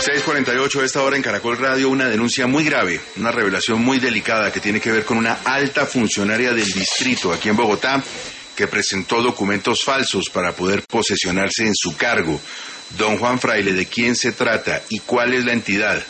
6:48 a esta hora en Caracol Radio, una denuncia muy grave, una revelación muy delicada que tiene que ver con una alta funcionaria del distrito aquí en Bogotá que presentó documentos falsos para poder posesionarse en su cargo. Don Juan Fraile, ¿de quién se trata y cuál es la entidad?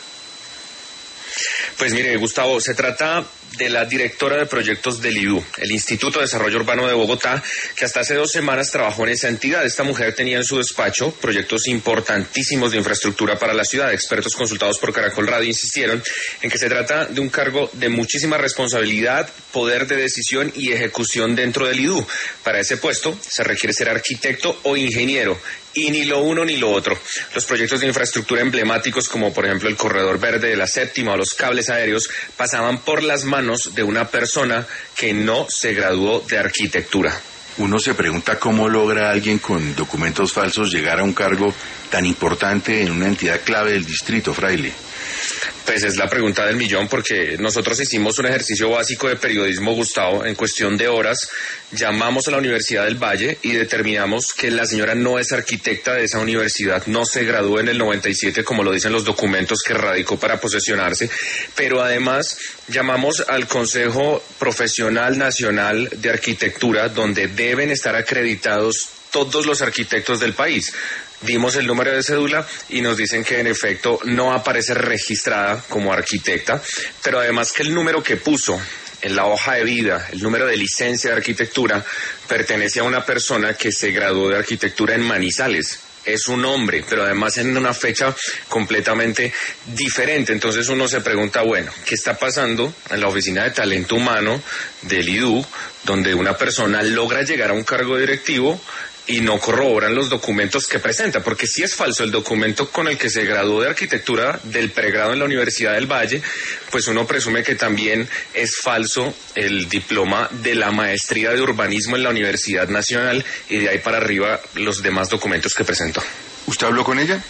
Pues mire, Gustavo, se trata de la directora de proyectos del IDU, el Instituto de Desarrollo Urbano de Bogotá, que hasta hace 2 semanas trabajó en esa entidad. Esta mujer tenía en su despacho proyectos importantísimos de infraestructura para la ciudad. Expertos consultados por Caracol Radio insistieron en que se trata de un cargo de muchísima responsabilidad, poder de decisión y ejecución dentro del IDU. Para ese puesto se requiere ser arquitecto o ingeniero. Y ni lo uno ni lo otro. Los proyectos de infraestructura emblemáticos, como por ejemplo el Corredor Verde de la Séptima o los cables aéreos, pasaban por las manos de una persona que no se graduó de arquitectura. Uno se pregunta cómo logra alguien con documentos falsos llegar a un cargo tan importante en una entidad clave del distrito, Fraile. Pues es la pregunta del millón, porque nosotros hicimos un ejercicio básico de periodismo, Gustavo. En cuestión de horas llamamos a la Universidad del Valle y determinamos que la señora no es arquitecta de esa universidad, no se graduó en el 97 como lo dicen los documentos que radicó para posesionarse, pero además llamamos al Consejo Profesional Nacional de Arquitectura, donde deben estar acreditados todos los arquitectos del país. Dimos el número de cédula y nos dicen que en efecto no aparece registrada como arquitecta, pero además que el número que puso en la hoja de vida, el número de licencia de arquitectura, pertenece a una persona que se graduó de arquitectura en Manizales. Es un hombre, pero además en una fecha completamente diferente. Entonces uno se pregunta, bueno, ¿qué está pasando en la oficina de talento humano del IDU, donde una persona logra llegar a un cargo directivo y no corroboran los documentos que presenta? Porque si es falso el documento con el que se graduó de arquitectura del pregrado en la Universidad del Valle, pues uno presume que también es falso el diploma de la maestría de urbanismo en la Universidad Nacional y de ahí para arriba los demás documentos que presentó. ¿Usted habló con ella?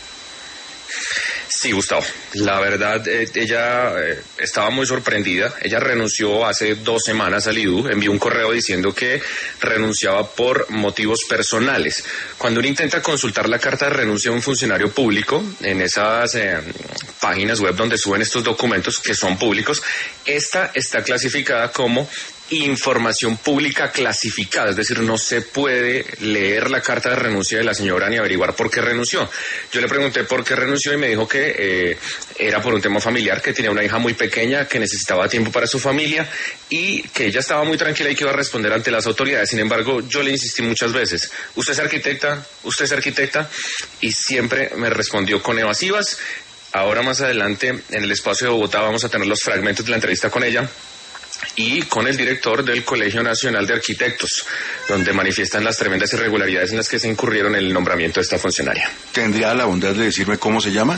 Sí, Gustavo. La verdad, ella estaba muy sorprendida. Ella renunció hace 2 semanas al IDU. Envió un correo diciendo que renunciaba por motivos personales. Cuando uno intenta consultar la carta de renuncia de un funcionario público en esas páginas web donde suben estos documentos que son públicos, esta está clasificada como información pública clasificada, es decir, no se puede leer la carta de renuncia de la señora ni averiguar por qué renunció. Yo le pregunté por qué renunció y me dijo que era por un tema familiar, que tenía una hija muy pequeña, que necesitaba tiempo para su familia y que ella estaba muy tranquila y que iba a responder ante las autoridades. Sin embargo, yo le insistí muchas veces, ¿usted es arquitecta? ¿Usted es arquitecta? Y siempre me respondió con evasivas. Ahora más adelante en el espacio de Bogotá vamos a tener los fragmentos de la entrevista con ella y con el director del Colegio Nacional de Arquitectos, donde manifiestan las tremendas irregularidades en las que se incurrieron en el nombramiento de esta funcionaria. ¿Tendría la bondad de decirme cómo se llama?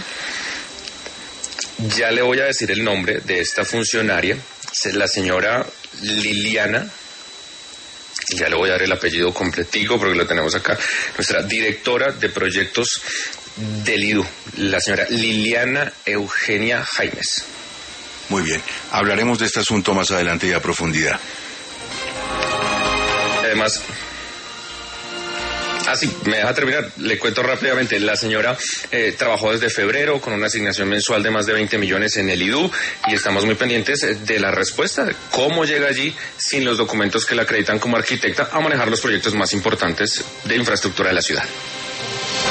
Ya le voy a decir el nombre de esta funcionaria, es la señora Liliana, ya le voy a dar el apellido completico porque lo tenemos acá, nuestra directora de proyectos del IDU, la señora Liliana Eugenia Jaimes. Muy bien, hablaremos de este asunto más adelante y a profundidad. Además, me deja terminar, le cuento rápidamente, la señora trabajó desde febrero con una asignación mensual de más de 20 millones en el IDU y estamos muy pendientes de la respuesta, de cómo llega allí sin los documentos que la acreditan como arquitecta a manejar los proyectos más importantes de infraestructura de la ciudad.